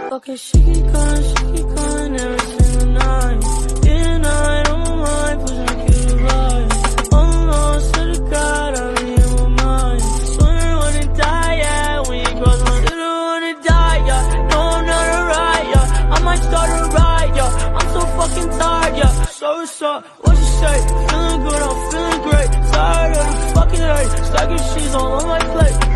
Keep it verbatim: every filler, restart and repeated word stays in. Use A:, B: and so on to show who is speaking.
A: Okay, she keep calling, she keep calling every single night. In I don't mind pushing a kid to ride. Almost to the God, I'm in my mind. Swear I wanna die, yeah, when you cross my line. I wanna die, yeah, no I'm not alright, yeah. I might start a riot, yeah, I'm so fucking tired, yeah. So what's up, what you say? Feeling good, I'm feeling great. Tired of the fucking hate, stacking sheets all on my plate.